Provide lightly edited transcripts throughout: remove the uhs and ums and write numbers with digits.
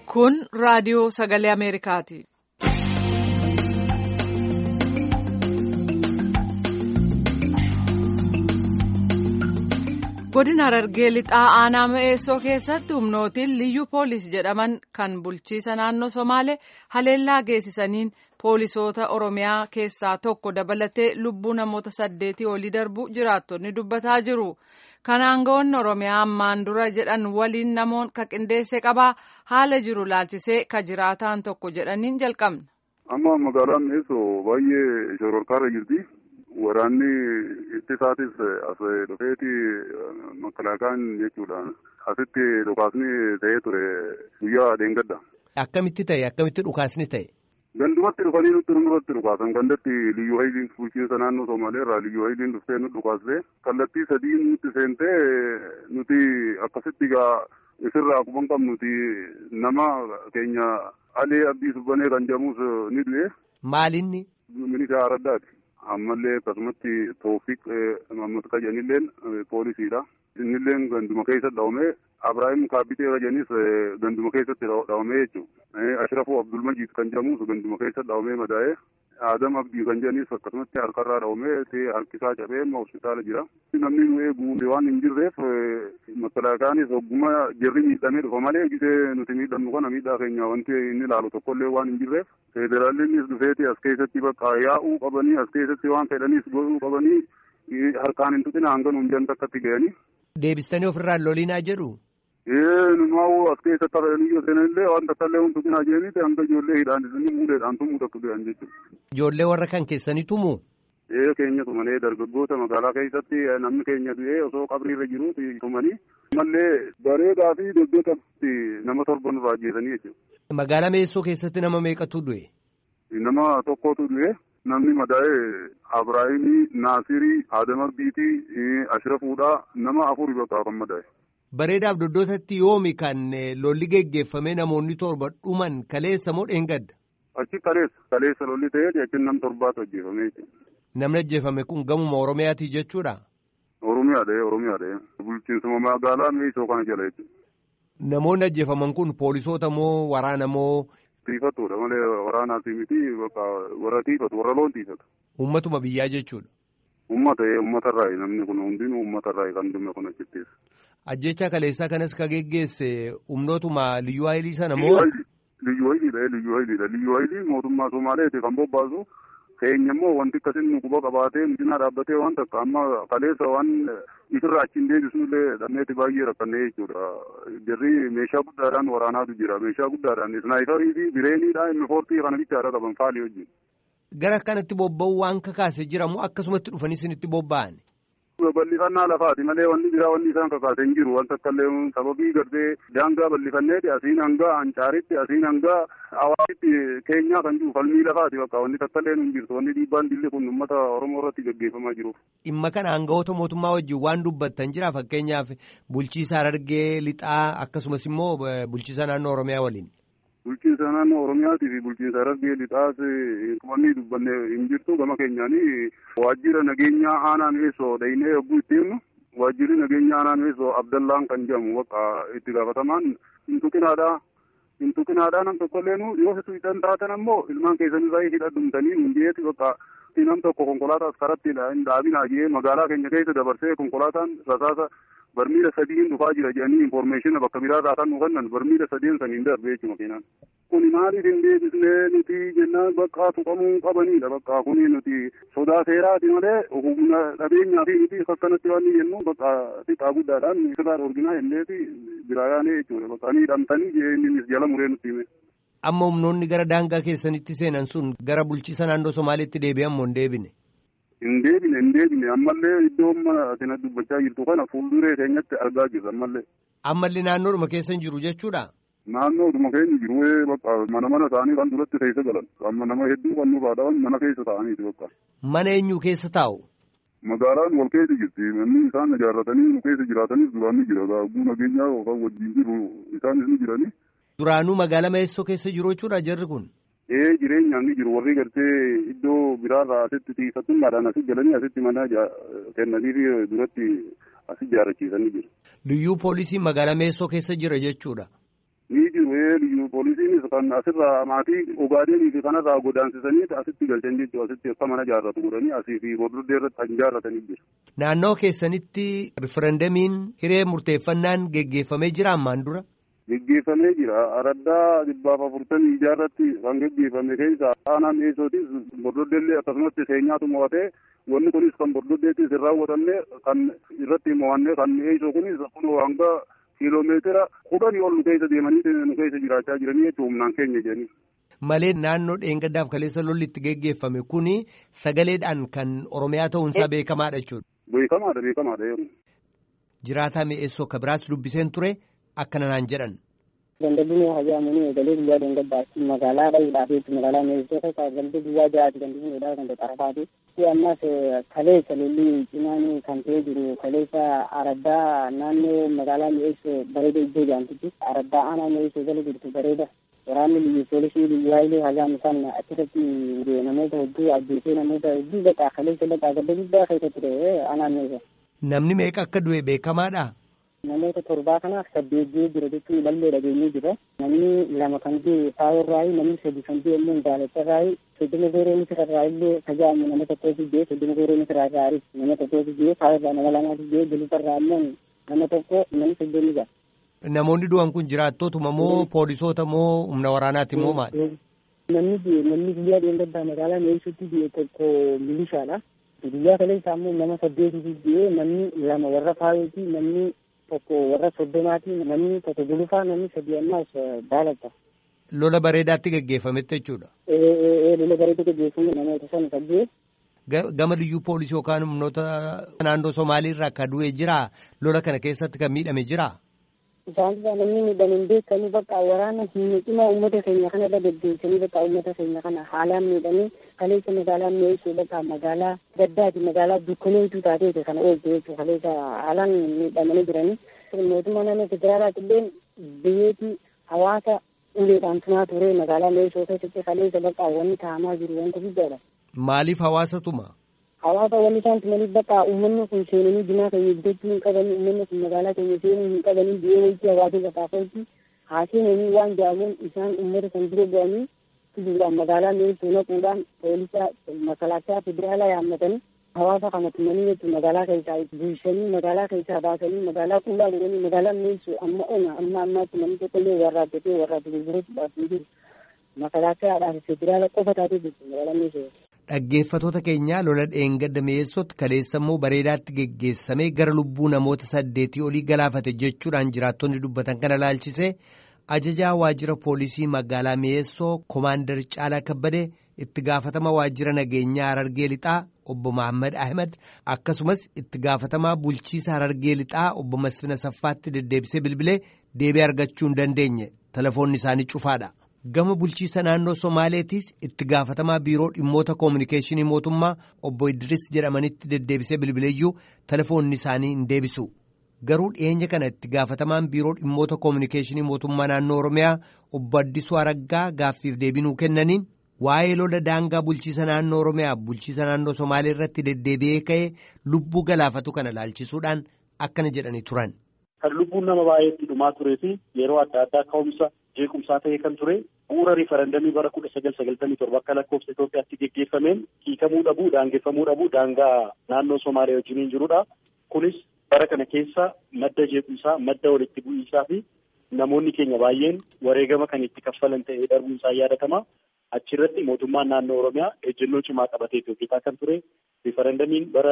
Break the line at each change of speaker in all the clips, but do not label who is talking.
Kun raadiyoo sagalee Ameerikaati. Godina Harargee lixaa aanaa Me'eessoo keessatti humnootiin liyyuu poolis jedhaman kan bulchiisa naannoo Somaalee haleellaa geessisaniin poolisoota Oromiyaa keessaa tokko dabalatee lubbuu namoota 8 olii darbu jiraattonni dubbataa jiru. Kan aangawoonni Oromiyaa ammaan dura jedhan waliin namoon ka qindeesse qabaa haala jiru laalchisee ka jiraataan tokko jedhaniin jalqabna.
Amma magaalaan Me'eessoo baay'ee shororkaarra jirti. Waraanni ittisaatis as dhufeeti makalaakaan jechuudhaan asitti dhukaasni ta'ee ture guyyaa dheengadda.
Akkamitti ta'e? Akkamitti dhukaasni ta'e?
Gandumatti dhufanii nutti nurratti dhukaasan gandatti liyyuu hayiliin bulchiinsa naannoo Somaalee irraa liyyuu hayiliin dhuftee nutti dhukaasee kallattii sadii nutti seentee nuti akkasitti gaa isirraa quban qabnuti nama keenya Alee Abdii Subbanee kan jedhamus ni du'e.
Maalinni?
Ministeera Araddaati. Ammallee akkasumatti Toofiq Mammad Kajanilleen poolisiidha. Innilleen ganduma keessa dhawamee Abiraahim Kaabbitee Rajanis ganduma keessatti dhawamee jechuudha. Ashrafuu Abdulmajiid kan jedhamus ganduma keessa dhawamee madaa'ee Adam Abdii kan jedhanis akkasumatti harkarraa dhawamee harkisaa cabee hospitaala jira. Namni nu eegu waan hin jirreef makalaakaanis hogguma jirri miidhamee dhufa malee gisee nuti miidhamnu kana miidhaa keenya wanti inni ilaalu tokkollee waan hin jirreef federaallis dhufeeti as keessatti bakka yaa'uu qabanii as keessatti waan fedhanis godhuu qabanii harkaan hin tuqina hanga nuun jan takkatti ga'anii.
Deebistanii ofirraa lolinaa jedhu?
Numaa'uu as keessatti taphanii seenillee waan takkallee hun tuqinaa jedhanii hanga ijoollee hidhaan muudeedhaan tumuu takka ga'an jechuudha.
Ijoollee warra kan keessanii tumuu?
Keenya tumalee dargaggoota magaalaa keessatti namni keenya du'ee osoo qabriirra jiru tumanii ammallee bareedaa fi dogdootatti nama 7 nurraa ajjeesanii jechuudha.
Magaalaa Me'eessoo keessatti nama meeqatu du'e?
Nama tokkotu du'e. Namni madaa'ee Abiraahimii, Naasirii, Adam Abdiitii, Ashrafuudhaa nama 4 bakka kan madaa'e.
Bareedaaf dogdootatti yoomi kan lolli geggeeffamee namoonni 7 dhuman kaleessa moo dheengadda?
Achi kaleessa lolli ta'ee achi nam 7tu ajjeefamee jechuudha.
Namni ajjeefame kun gamuma Oromiyaati jechuudha?
Oromiyaadha. Bulchiinsuma magaalaa Me'eessoo kana jala jechuudha.
Namoonni ajjeefaman kun poolisoota moo waraana moo?
Tiifatuudha malee waraanaati miti warra tiifatu warra loon tiifatu.
Uummatuma biyyaa jechuudha?
Uummatarraayi namni kun hundinuu uummatarraayi kan dhume kun achittis.
Ajjeechaa kaleessaa kanas ka geggeesse humnootuma liyyuu hayilii sana moo?
Liyyuu hayiliidha. Liyyuu hayilii mootummaa Somaaleeti kan bobbaasu. Keenya immoo wanti akkasiin nu quba qabaatee miidhina dhaabbatee waan takka amma kaleessa waan isirraa achiin deebisnullee dhabneeti baay'ee rakkannee jechuudha. Jarri meeshaa guddaadhaan waraanaatu jira. Meeshaa guddaadhaan isnaayifarii fi bireeniidhaan inni foortii kana bichaadha qaban faalii hojii.
Gara kanatti bobba'uu waan kakaase jiramu akkasumatti dhufanii isinitti bobba'an.
Bal'ifannaa lafaati malee wanni biraa wanni isaan kakaase hin jiru. Wanta akkallee sababii gartee daangaa bal'ifanneeti asiin hanga Ancaaritti asiin hanga Hawaasitti keenyaa kan jiru falmii lafaati bakka wanni takkallee hin jirtu. Wanni dhiibbaan dilli kun uummata Oromoo irratti gaggeeffamaa jiru.
Dhimma kana aangawoota mootummaa wajjin waan dubbattan jira fakkeenyaaf bulchiisa Harargee lixaa akkasumas immoo bulchiisa naannoo Oromiyaa waliin.
Bulchiinsa naannoo Oromiyaatii fi bulchiinsa Harargee lixaas wanni dubbanne hin jirtu gama keenyaanii waajjira nageenyaa aanaa Me'eessoo dhaynee yogguu itti himnu waajjirri nageenyaa aanaa Me'eessoo Abdallaan kan jedhamu bakka itti gaafatamaan hin tuqinaadhaa nam tokkolleenu yoo situ hidhan taatan ammoo ilmaan keessanirraa hidhadhumtanii hundeeti bakka nam tokko konkolaataa karatti hin dhaabinaa jee magaalaa keenya keessa dabarsee konkolaataan rasaasa barmiila 3 dhufaa jira jedhanii informeeshina bakka biraarraa kan nu kennan barmiila 3 saniin darbe jechuudha keenan. Kuni maaliif hin deebisnee nuti jennaan bakka tuqamuu qabanidha bakka kuni nuti sodaa seeraati malee humna dhabeenyaa fi nuti akkanatti waan jennu bakka xiqqaa guddaadhaan isirraa orginaailleeti biraa yaanee jechuudha bakka ni hidhamtanii innis jala muree nutti hime.
Amma humnoonni gara daangaa keessanitti seenan sun gara bulchiisa naannoo Somaaleetti deebi'an moo hin deebine?
Hin deebine ammallee iddoo asin dubbachaa jirtu kana fuulduree keenyatti argaa jirra ammallee.
Ammallee naannoodhuma keessa hin jiru jechuudha?
Naannoodhuma keenya jiru bakka mana ta'anii kan duratti keessa galan amma nama hedduu kan nurraa dhawan mana keessa ta'aniiti bakka.
Mana eenyu keessa taa'u?
Magaalaan wal keessa jirti manni isaan ijaarratanii nu keessa jiraatanis duraan ni jira gaaguu nageenyaa yookaan wajjin jiru isaanis ni jiranii.
Duraanuu magaalaa Me'eessoo keessa jiru jechuudha jarri kun?
Jireenyaan ni jiru warri gartee iddoo biraarraa asitti xiyyeeffatummaadhaan asitti galanii asitti mana kennanii fi duratti asitti ijaarrachiisanii jiru.
Liyyuu poolisiin magaalaa Me'eessoo keessa jira jechuudha.
ni jiru liyyu poolisiinis kan asirraa maatii Ogaadeenii fi kanarraa godaansisanii asitti galchan jechuudha. Asitti akka mana ijaarratu godhanii asii fi Bordoddee irratti kan ijaarratanii jiru.
Naannoo keessanitti riferendamiin hiree murteeffannaan geggeeffamee jira ammaan dura?
Geggeeffamee jira. Araddaa 440 ijaarratti kan geggeeffame keessa aanaa mi'eessootis Bordoddeellee akkasumas seenyaatu mo'atee wanni kunis kan Bordoddeettis hin raawwatamne kan irratti mo'anne kan mi'eessoo kunis kunoo hanga kiiloomeetira 10 ol nu keessa deemanii nu keessa jiraachaa jiranii jechuun humnaan keenya jedhanii.
Malee naannoo dheengaddaaf kaleessa lolli itti geggeeffame kuni sagaleedhaan kan Oromiyaa ta'uunsaa beekamaadha jechuudha.
Beekamaadha.
Jiraataa mi'eessoo kabiraas dubbiseen ture. Akkana naan jedhan.
Gandabinuu hajaamunii eegalee guyyaa dheengaddaatti magaalaa dha'uudhaaf magaalaa mi'eessota sagaltee guyyaa ja'aatti gandabinuudhaa kan xarafaati. Ammas kaleessa lolli cimaan kan ta'ee jiru kaleessa araddaa naannoo magaalaa mi'eessoo bareeda iddoo jaantitti araddaa aanaa mi'eessoo jala jirtu bareeda. Waraanni liyyu poolisii liyyu haayilee hajaan isaan achirratti namoota hedduu ajjeesee namoota hedduu baqaa kaleessa baqaa gadda guddaa keessa ture aanaa mi'eessoo.
Namni meeqa akka du'e beekamaadha?
Namoota 7 kanaaf 8 jira jechuun ballee dhageenyee jira. Namni 2 kan du'e Faayirraayi, namni 3 kan du'e immoo Daalattarraayi, 30 gooroo misirarraayi illee tajaajilu nama tokkootu du'e, 30 gooroo misirarraayi nama tokkootu du'e, Faayirraa nama 2tu du'e, Gulufarraa immoo nama tokko namni 30 jira.
Namoonni du'an kun jiraattootuma moo poolisoota moo humna waraanaati moo maali?
Namni guyyaa dheengaddaa magaalaa mi'eessuutti du'e tokko milishaadha. Guyyaa kaleessaa immoo nama 8tu du'e, namni 2 warra Faayooti, namni tokko warra Soddomaati, namni tokko Gulufaa, namni 3 ammaas Daalatta.
Lola bareedaatti geggeeffametti jechuudha.
Lola bareedaatti geggeeffamu namoota sana saddeet.
Gama liyyuu poolisii yookaan humnoota naannoo Somaalii irraa akka du'e jira lola kana keessatti kan miidhame jira.
Isaan namni miidhaman beekamu bakka waraana dhimma uummata keenya kana irra deddeebisanii bakka uummata keenya kana haalaan miidhamee kaleessa magaalaa mi'eessuu bakka magaalaa gaddaati magaalaa dukkaneetu taateeti kana ooltu jechuudha kaleessa haalaan miidhamanii jiranii. Mootummaa naannoo federaalaatti illee biyyeetti hawaasa uleedhaan tumaa ture magaalaa mi'eessuu keessatti kaleessa bakka wanni taa'amaa jiru wanta guddaadha.
Maaliif hawaasa tuma?
Hawaasa wanni isaan tumaniif bakka uummanni kun seenanii diinaa keenya bitachuu hin qabanii uummanni kun magaalaa keenya seenuu hin qabanii biyya wayii hawaasa gafaafatti haaseenanii waan jedhamuun isaan uummata kan dura bu'anii fiduudhaan magaalaa mi'eessuu naquudhaan poolisa makalaakaa federaalaa yaammatanii hawaasa kana tumanii jechuun magaalaa keessaa bulshanii magaalaa keessaa baasanii magaalaa qullaa godhanii magaalaa mi'eessuu ammaatti namni tokko illee warraattatee gurgurachuudhaaf hin jiru makalaakaadhaaf federaala qofa taatee jirtu magaalaa mi'eessuu.
Dhaggeeffatoota keenyaa lola dheengadda mi'eessootti kaleessa immoo bareedaatti geggeessamee gara lubbuu namoota 8 olii galaafate jechuudhaan jiraattonni dubbatan kana ilaalchisee ajajaa waajjira poolisii magaalaa mi'eessoo Komaandar Caalaa Kabbadee itti gaafatama waajjira nageenyaa Harargee Lixaa obbo Mahammad Ahmed akkasumas itti gaafatamaa bulchiisa Harargee Lixaa obbo Masfina Saffaatti deddeebisee bilbilee deebii argachuu hin dandeenye telefoonni isaanii cufaadha. Gama bulchiisa naannoo Somaaleetis itti gaafatamaa biiroo dhimmoota koominikeeshinii mootummaa obbo Idris jedhamanitti deddeebisee bilbileeyyuu telefoonni isaanii hin deebisu. Garuu dhiyeenya kana itti gaafatamaan biiroo dhimmoota koominikeeshinii mootummaa naannoo Oromiyaa obbo Addisuu Araggaa gaaffiif deebinuu kennaniin waa'ee lola daangaa bulchiisa naannoo Oromiyaa bulchiisa naannoo Somaalee irratti deddeebi'ee ka'ee lubbuu galaafatu kana ilaalchisuudhaan akkana jedhanii turan.
Kan lubbuun nama baay'eetti dhumaa turee fi yeroo adda addaa ka'umsa jeequmsaa ta'ee kan ture bu'uura riifarandamii bara 1997 akka lakkoofsa Itoophiyaatti geggeeffameen hiikamuu dhabuu daangeffamuu dhabuu daangaa naannoo Somaalee wajjiniin jirudha. Kunis bara kana keessa madda jeequmsaa madda walitti bu'iinsaa fi namoonni keenya baay'een wareegama kan itti kaffalan ta'ee darbuunsaa yaadatama. Achirratti mootummaan naannoo Oromiyaa ejjennoo cimaa qabatee hojjetaa kan ture. Riifarandamiin bara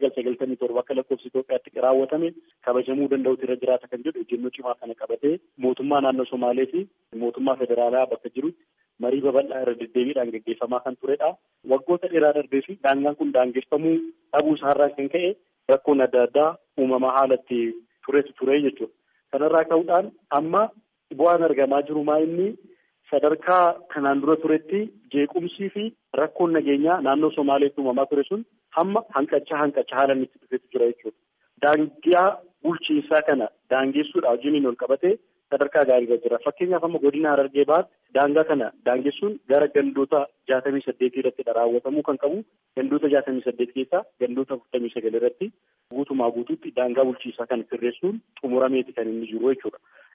1997 akka lakkoofsa Itoophiyaatti raawwatame kabajamuu danda'utu irra jiraata kan jedhu ejjennoo cimaa kana qabatee mootummaa naannoo Somaalee fi mootummaa federaalaa bakka jirutti marii babal'aa irra deddeebiidhaan gaggeeffamaa kan turedha. Waggoota dheeraa darbee fi daangaan kun daangeffamuu dhabuu isaarraa kan ka'e rakkoon adda addaa uumamaa haalatti ture jechuudha. Kanarraa ka'uudhaan amma bu'aan argamaa jiru maa inni sadarkaa kanaan dura turetti jeequmsii fi rakkoon nageenyaa naannoo Somaaleetti uumamaa ture sun hamma hanqachaa haala inni itti dhufeetu jira jechuudha. Daangaa bulchiinsaa kana daangessuudhaa wajjiniin ol qabatee sadarkaa gaarii jira. Fakkeenyaaf amma godina Harargee Bahaatti daangaa kana daangessuun gara gandoota 68 irratti raawwatamuu kan qabu. Gandoota 68 keessaa gandoota 49 irratti guutumaa guutuutti daangaa bulchiinsaa kana sirreessuun xumurameeti kan inni jiru jechuudha.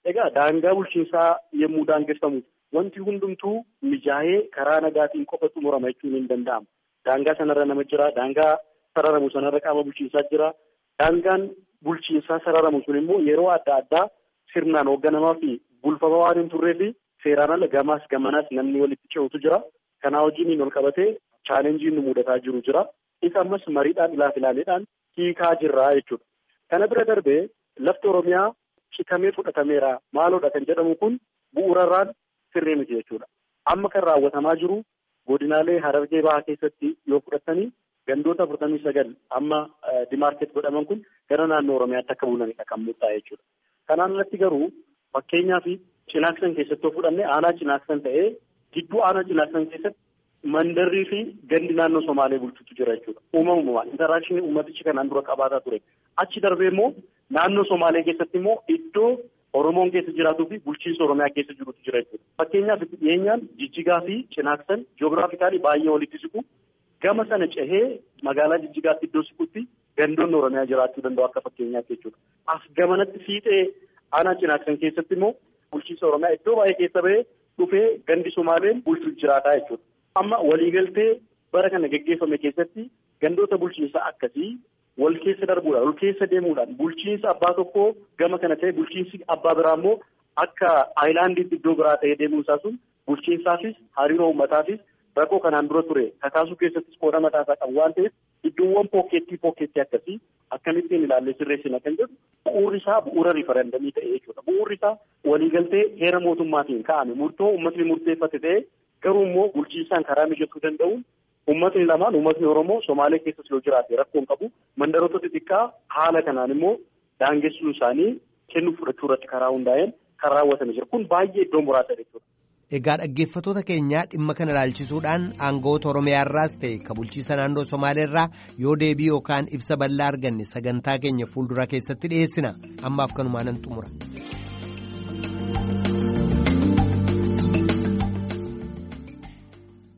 Egaa daangaa bulchiinsaa yommuu daangeffamu wanti hundumtuu mijaa'ee karaa nagaatiin qofa xumurama jechuun hin danda'amu. Daangaa sanarra nama jira, daangaa sararamu sanarra qaama bulchiinsaa jira. Daangaan bulchiinsaa sararamu sun immoo yeroo adda addaa sirnaan hoogganamaa fi bulfama waan hin turree fi seeraan ala gamaas gamanaas namni walitti ce'utu jira. Kanaa wajjin ol qabatee chaalenjiin nu mudataa jiru jira. Isa ammas mariidhaan ilaaleedhaan hiikaa jirra jechuudha. Kana bira darbee lafti Oromiyaa citamee fudhatameera maaloodha kan jedhamu kun bu'uurarraan sirrii miti jechuudha. Amma kan raawwatamaa jiru godinaalee Harargee Bahaa keessatti yoo fudhatanii gandoota 49 amma dimaarkeet godhaman kun gara naannoo Oromiyaatti akka bulanidha kan murtaa'e jechuudha. Kanaan alatti garuu fakkeenyaaf Cinaaksan keessatti yoo fudhanne aanaa Cinaaksan ta'ee gidduu aanaa Cinaaksan keessatti mandarrii fi gandi naannoo Somaalee bulchutu jira jechuudha. Uumamumaan intaraakshini uummatichi kanaan dura qabaataa ture. Achi darbee immoo naannoo Somaalee keessatti immoo iddoo Oromoon keessa jiraatuu fi bulchiinsa Oromiyaa keessa jirutu jira jechuudha. Fakkeenyaaf dhiyeenyaan Jijjigaa fi Cinaaksan ji'oogiraafikaalii baay'ee walitti siqu. Gama sana cehee magaalaa Jijjigaatti iddoo siqutti gandoonni Oromiyaa jiraachuu danda'u akka fakkeenyaatti jechuudha. As gamanatti fiixee aanaa Cinaaksan keessatti immoo bulchiinsa Oromiyaa iddoo baay'ee keessa bahee dhufee gandi Somaaleen bulchu jiraataa jechuudha. Amma waliigaltee bara kana geggeeffame keessatti gandoota bulchiinsaa akkasii wal keessa darbuudhaan wal keessa deemuudhaan bulchiinsa abbaa tokkoo gama kana ta'e bulchiinsi abbaa biraa immoo akka aayilaandiitti iddoo biraa ta'ee deemuun isaa sun bulchiinsaafis hariiroo uummataafis rakkoo kanaan dura ture kakaasuu keessattis qooda mataasaa qabu waan ta'eef iddoowwan pookeettii akkasii akkamittiin ilaallee sirreessina kan jedhu bu'uurri isaa bu'uura riifarandamii ta'e jechuudha. Bu'uurri isaa waliigaltee heera mootummaatiin ka'ame murtoo uummatni murteeffate ta'e garuu immoo bulchiinsaan karaa mijatuu danda'uun uummatni lamaan uummatni Oromoo Somaalee keessas yoo jiraate rakkoon qabu mandaroota xixiqqaa haala kanaan immoo daangessuun isaanii kennuuf fudhachuu irratti karaa hundaa'een kan raawwatame jira. Kun baay'ee iddoo muraasa jechuudha.
Egaa dhaggeeffattoota keenyaa dhimma kana ilaalchisuudhaan aangawoota Oromiyaarraas ta'e kan bulchiinsa naannoo Somaaleerraa yoo deebii yookaan ibsa bal'aa arganne sagantaa keenya fuulduraa keessatti dhiyeessina. Ammaaf kanumaan xumura.